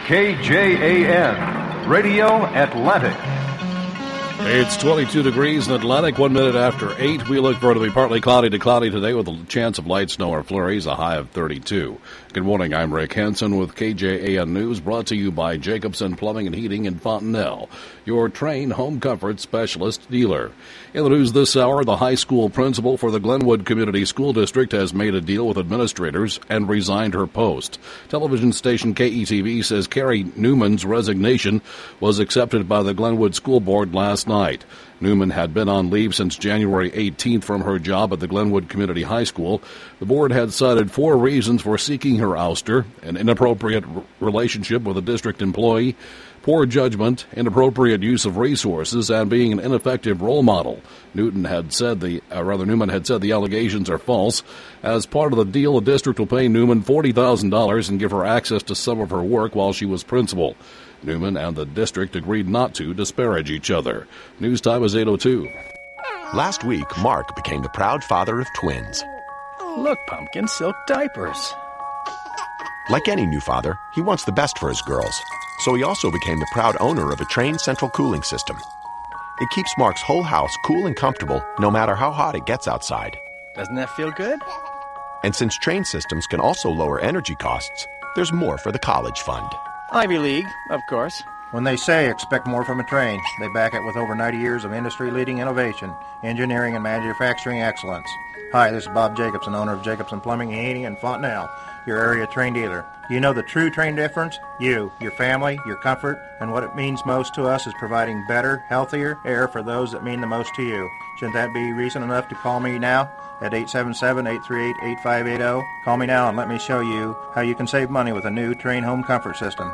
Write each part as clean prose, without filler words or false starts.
KJAN, Radio Atlantic. It's 22 degrees in Atlantic, 1 minute after 8. We look for it to be partly cloudy to cloudy today with a chance of light snow or flurries, a high of 32. Good morning, I'm Rick Hansen with KJAN News, brought to you by Jacobson Plumbing and Heating in Fontenelle, your trained home comfort specialist dealer. In the news this hour, the high school principal for the Glenwood Community School District has made a deal with administrators and resigned her post. Television station KETV says Carrie Newman's resignation was accepted by the Glenwood School Board last night. Newman had been on leave since January 18th from her job at the Glenwood Community High School. The board had cited 4 reasons for seeking her ouster: an inappropriate relationship with a district employee, poor judgment, inappropriate use of resources, and being an ineffective role model. Newman had said the allegations are false. As part of the deal, the district will pay Newman $40,000 and give her access to some of her work while she was principal. Newman and the district agreed not to disparage each other. News time is 8:02. Last week, Mark became the proud father of twins. Look, Pumpkin, silk diapers. Like any new father, he wants the best for his girls. So he also became the proud owner of a Trane central cooling system. It keeps Mark's whole house cool and comfortable no matter how hot it gets outside. Doesn't that feel good? And since Trane systems can also lower energy costs, there's more for the college fund. Ivy League, of course. When they say expect more from a Trane, they back it with over 90 years of industry-leading innovation, engineering, and manufacturing excellence. Hi, this is Bob Jacobson, owner of Jacobson Plumbing and Heating in Fontenelle, your area Trane dealer. You know the true Trane difference? You, your family, your comfort, and what it means most to us is providing better, healthier air for those that mean the most to you. Shouldn't that be reason enough to call me now at 877-838-8580? Call me now and let me show you how you can save money with a new Trane home comfort system.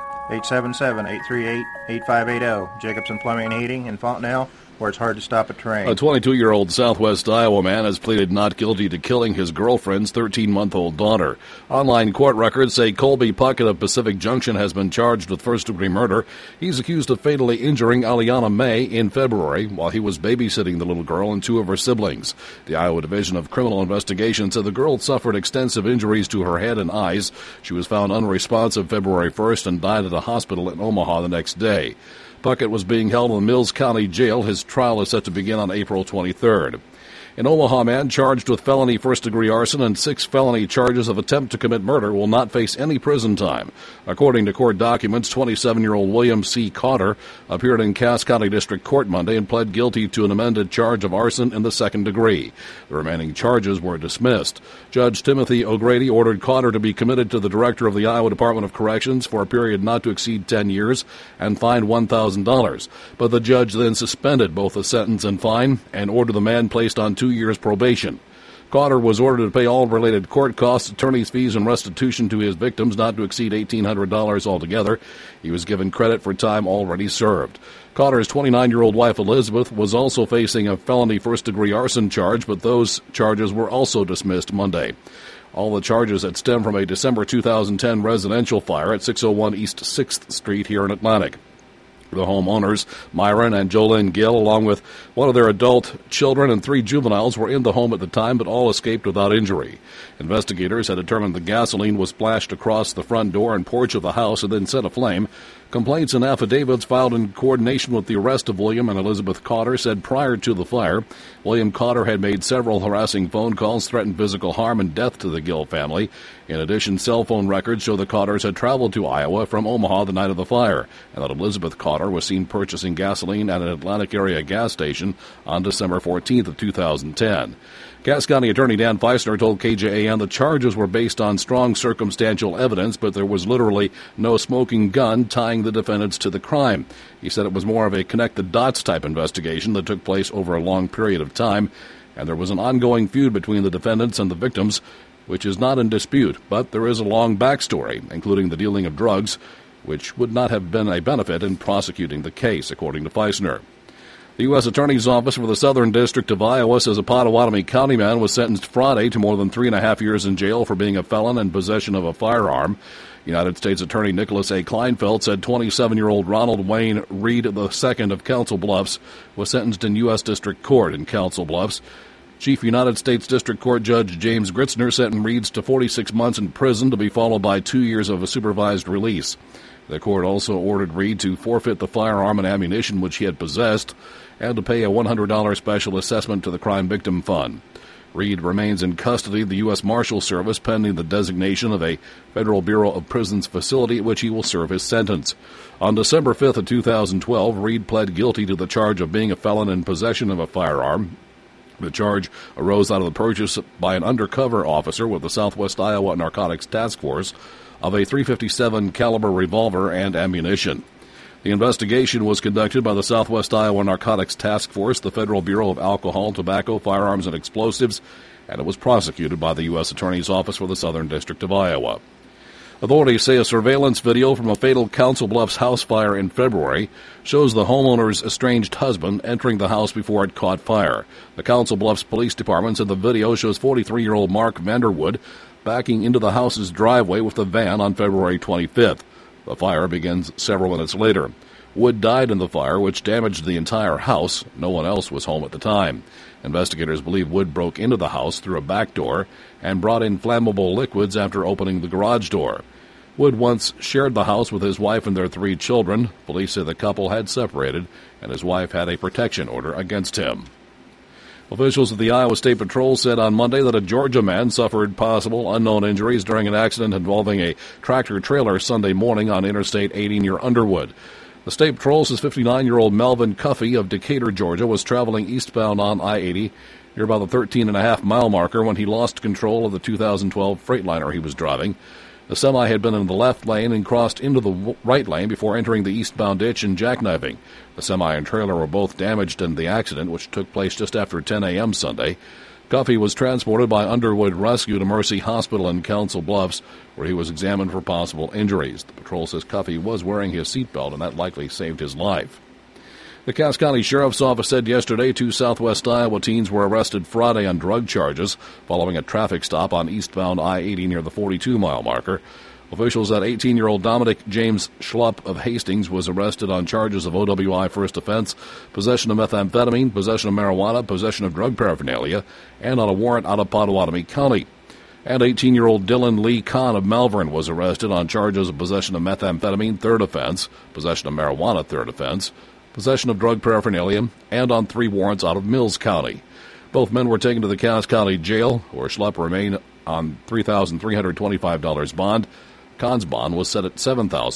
877-838-8580. Jacobson Plumbing and Heating in Fontenelle, where it's hard to stop a train. A 22-year-old Southwest Iowa man has pleaded not guilty to killing his girlfriend's 13-month-old daughter. Online court records say Colby Puckett of Pacific Junction has been charged with first-degree murder. He's accused of fatally injuring Aliana May in February while he was babysitting the little girl and 2 of her siblings. The Iowa Division of Criminal Investigation said the girl suffered extensive injuries to her head and eyes. She was found unresponsive February 1st and died at a hospital in Omaha the next day. Puckett was being held in the Mills County Jail. His trial is set to begin on April 23rd. An Omaha man charged with felony first-degree arson and 6 felony charges of attempt to commit murder will not face any prison time. According to court documents, 27-year-old William C. Cotter appeared in Cass County District Court Monday and pled guilty to an amended charge of arson in the second degree. The remaining charges were dismissed. Judge Timothy O'Grady ordered Cotter to be committed to the director of the Iowa Department of Corrections for a period not to exceed 10 years and fined $1,000. But the judge then suspended both the sentence and fine and ordered the man placed on 2 years probation. Cotter was ordered to pay all related court costs, attorney's fees, and restitution to his victims not to exceed $1,800 altogether. He was given credit for time already served. Cotter's 29-year-old wife, Elizabeth, was also facing a felony first-degree arson charge, but those charges were also dismissed Monday. All the charges that stem from a December 2010 residential fire at 601 East 6th Street here in Atlantic. The homeowners, Myron and Jolene Gill, along with one of their adult children and 3 juveniles, were in the home at the time, but all escaped without injury. Investigators had determined the gasoline was splashed across the front door and porch of the house and then set aflame. Complaints and affidavits filed in coordination with the arrest of William and Elizabeth Cotter said prior to the fire, William Cotter had made several harassing phone calls, threatened physical harm and death to the Gill family. In addition, cell phone records show the Cotters had traveled to Iowa from Omaha the night of the fire, and that Elizabeth Cotter was seen purchasing gasoline at an Atlantic area gas station on December 14th of 2010. Cass County Attorney Dan Feisner told KJAN the charges were based on strong circumstantial evidence, but there was literally no smoking gun tying the defendants to the crime. He said it was more of a connect-the-dots type investigation that took place over a long period of time, and there was an ongoing feud between the defendants and the victims, which is not in dispute, but there is a long backstory, including the dealing of drugs, which would not have been a benefit in prosecuting the case, according to Feisner. The U.S. Attorney's Office for the Southern District of Iowa says a Potawatomi County man was sentenced Friday to more than 3.5 years in jail for being a felon and possession of a firearm. United States Attorney Nicholas A. Kleinfeld said 27-year-old Ronald Wayne Reed II of Council Bluffs was sentenced in U.S. District Court in Council Bluffs. Chief United States District Court Judge James Gritzner sentenced Reeds to 46 months in prison to be followed by 2 years of a supervised release. The court also ordered Reed to forfeit the firearm and ammunition which he had possessed and to pay a $100 special assessment to the Crime Victim Fund. Reed remains in custody of the U.S. Marshal Service pending the designation of a Federal Bureau of Prisons facility at which he will serve his sentence. On December 5th of 2012, Reed pled guilty to the charge of being a felon in possession of a firearm. The charge arose out of the purchase by an undercover officer with the Southwest Iowa Narcotics Task Force of a .357 caliber revolver and ammunition. The investigation was conducted by the Southwest Iowa Narcotics Task Force, the Federal Bureau of Alcohol, Tobacco, Firearms, and Explosives, and it was prosecuted by the U.S. Attorney's Office for the Southern District of Iowa. Authorities say a surveillance video from a fatal Council Bluffs house fire in February shows the homeowner's estranged husband entering the house before it caught fire. The Council Bluffs Police Department said the video shows 43-year-old Mark Vanderwood backing into the house's driveway with the van on February 25th. The fire begins several minutes later. Wood died in the fire, which damaged the entire house. No one else was home at the time. Investigators believe Wood broke into the house through a back door and brought in flammable liquids after opening the garage door. Wood once shared the house with his wife and their 3 children. Police say the couple had separated, and his wife had a protection order against him. Officials of the Iowa State Patrol said on Monday that a Georgia man suffered possible unknown injuries during an accident involving a tractor-trailer Sunday morning on Interstate 80 near Underwood. The State Patrol says 59-year-old Melvin Cuffey of Decatur, Georgia, was traveling eastbound on I-80 near about the 13.5-mile marker when he lost control of the 2012 Freightliner he was driving. The semi had been in the left lane and crossed into the right lane before entering the eastbound ditch and jackknifing. The semi and trailer were both damaged in the accident, which took place just after 10 a.m. Sunday. Cuffey was transported by Underwood Rescue to Mercy Hospital in Council Bluffs, where he was examined for possible injuries. The patrol says Cuffey was wearing his seatbelt, and that likely saved his life. The Cass County Sheriff's Office said yesterday 2 Southwest Iowa teens were arrested Friday on drug charges following a traffic stop on eastbound I-80 near the 42-mile marker. Officials said 18-year-old Dominic James Schlupp of Hastings was arrested on charges of OWI first offense, possession of methamphetamine, possession of marijuana, possession of drug paraphernalia, and on a warrant out of Potawatomi County. And 18-year-old Dylan Lee Kahn of Malvern was arrested on charges of possession of methamphetamine, third offense, possession of marijuana, third offense, possession of drug paraphernalia, and on 3 warrants out of Mills County. Both men were taken to the Cass County Jail, where Schlupp remained on $3,325 bond. Kahn's bond was set at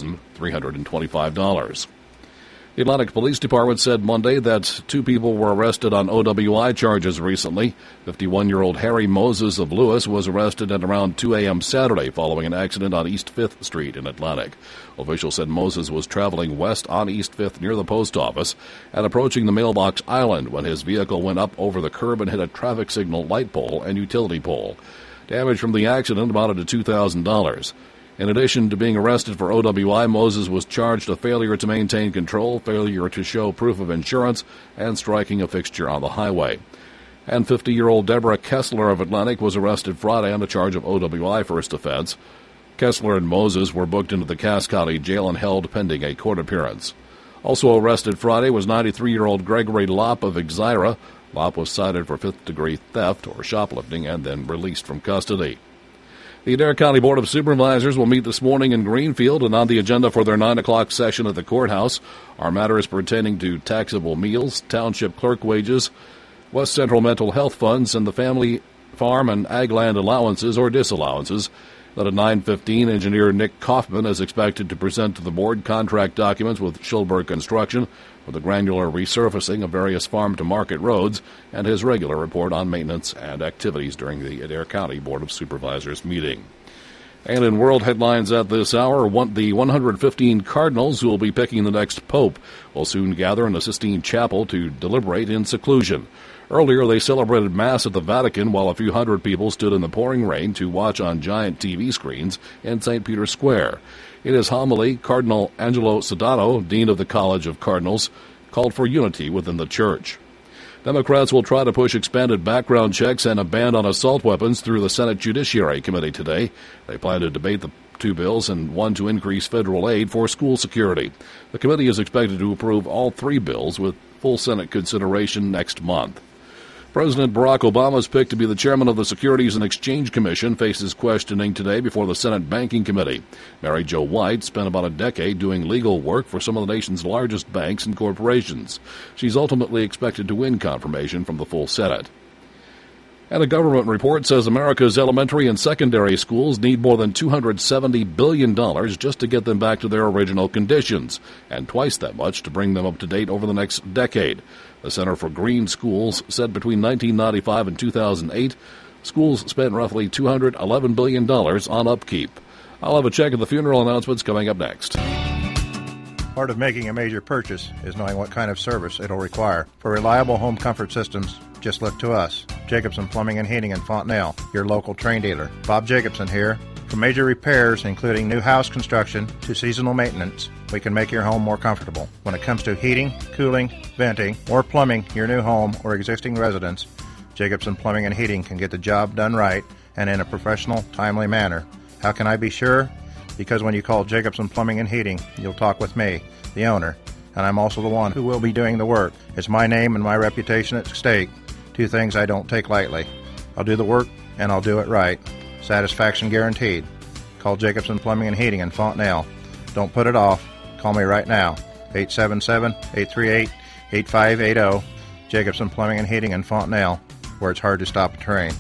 $7,325. The Atlantic Police Department said Monday that 2 people were arrested on OWI charges recently. 51-year-old Harry Moses of Lewis was arrested at around 2 a.m. Saturday following an accident on East 5th Street in Atlantic. Officials said Moses was traveling west on East 5th near the post office and approaching the mailbox island when his vehicle went up over the curb and hit a traffic signal light pole and utility pole. Damage from the accident amounted to $2,000. In addition to being arrested for OWI, Moses was charged with failure to maintain control, failure to show proof of insurance, and striking a fixture on the highway. And 50-year-old Deborah Kessler of Atlantic was arrested Friday on a charge of OWI first offense. Kessler and Moses were booked into the Cass County Jail and held pending a court appearance. Also arrested Friday was 93-year-old Gregory Lopp of Exira. Lopp was cited for 5th-degree theft or shoplifting and then released from custody. The Adair County Board of Supervisors will meet this morning in Greenfield, and on the agenda for their 9 o'clock session at the courthouse are matters pertaining to taxable meals, township clerk wages, West Central mental health funds, and the family farm and ag land allowances or disallowances. That at 9:15, engineer Nick Kaufman is expected to present to the board contract documents with Schulberg Construction for the granular resurfacing of various farm-to-market roads and his regular report on maintenance and activities during the Adair County Board of Supervisors meeting. And in world headlines at this hour, the 115 cardinals who will be picking the next pope will soon gather in the Sistine Chapel to deliberate in seclusion. Earlier, they celebrated Mass at the Vatican while a few hundred people stood in the pouring rain to watch on giant TV screens in St. Peter's Square. In his homily, Cardinal Angelo Sodano, Dean of the College of Cardinals, called for unity within the Church. Democrats will try to push expanded background checks and a ban on assault weapons through the Senate Judiciary Committee today. They plan to debate the 2 bills and one to increase federal aid for school security. The committee is expected to approve all 3 bills with full Senate consideration next month. President Barack Obama's pick to be the chairman of the Securities and Exchange Commission faces questioning today before the Senate Banking Committee. Mary Jo White spent about a decade doing legal work for some of the nation's largest banks and corporations. She's ultimately expected to win confirmation from the full Senate. And a government report says America's elementary and secondary schools need more than $270 billion just to get them back to their original conditions, and twice that much to bring them up to date over the next decade. The Center for Green Schools said between 1995 and 2008, schools spent roughly $211 billion on upkeep. I'll have a check of the funeral announcements coming up next. Part of making a major purchase is knowing what kind of service it'll require. For reliable home comfort systems, just look to us. Jacobson Plumbing and Heating in Fontenelle, your local Trane dealer. Bob Jacobson here. For major repairs, including new house construction to seasonal maintenance, we can make your home more comfortable. When it comes to heating, cooling, venting, or plumbing your new home or existing residence, Jacobson Plumbing and Heating can get the job done right and in a professional, timely manner. How can I be sure? Because when you call Jacobson Plumbing and Heating, you'll talk with me, the owner, and I'm also the one who will be doing the work. It's my name and my reputation at stake, two things I don't take lightly. I'll do the work, and I'll do it right. Satisfaction guaranteed. Call Jacobson Plumbing and Heating in Fontenelle. Don't put it off. Call me right now, 877-838-8580, Jacobson Plumbing and Heating in Fontenelle, where it's hard to stop a train.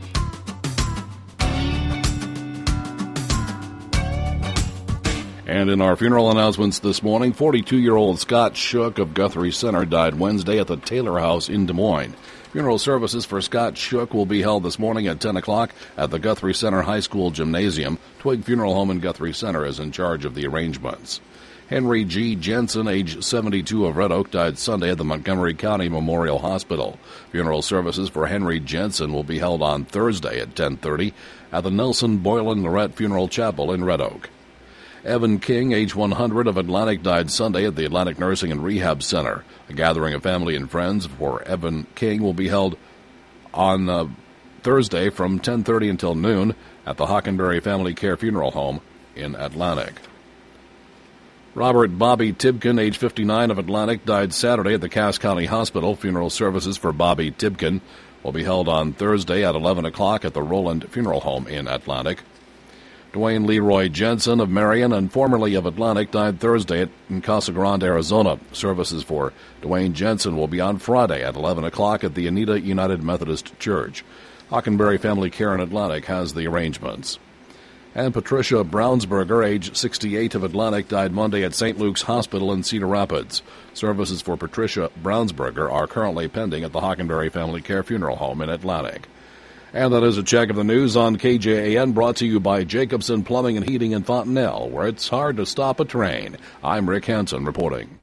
And in our funeral announcements this morning, 42-year-old Scott Shook of Guthrie Center died Wednesday at the Taylor House in Des Moines. Funeral services for Scott Shook will be held this morning at 10 o'clock at the Guthrie Center High School Gymnasium. Twig Funeral Home in Guthrie Center is in charge of the arrangements. Henry G. Jensen, age 72, of Red Oak, died Sunday at the Montgomery County Memorial Hospital. Funeral services for Henry Jensen will be held on Thursday at 10:30 at the Nelson Boylan Lorette Funeral Chapel in Red Oak. Evan King, age 100, of Atlantic, died Sunday at the Atlantic Nursing and Rehab Center. A gathering of family and friends for Evan King will be held on Thursday from 10:30 until noon at the Hockenberry Family Care Funeral Home in Atlantic. Robert Bobby Tibkin, age 59, of Atlantic, died Saturday at the Cass County Hospital. Funeral services for Bobby Tibkin will be held on Thursday at 11 o'clock at the Roland Funeral Home in Atlantic. Dwayne Leroy Jensen of Marion and formerly of Atlantic died Thursday in Casa Grande, Arizona. Services for Dwayne Jensen will be on Friday at 11 o'clock at the Anita United Methodist Church. Hockenberry Family Care in Atlantic has the arrangements. And Patricia Brownsberger, age 68, of Atlantic, died Monday at St. Luke's Hospital in Cedar Rapids. Services for Patricia Brownsberger are currently pending at the Hockenberry Family Care Funeral Home in Atlantic. And that is a check of the news on KJAN, brought to you by Jacobson Plumbing and Heating in Fontenelle, where it's hard to stop a train. I'm Rick Hansen reporting.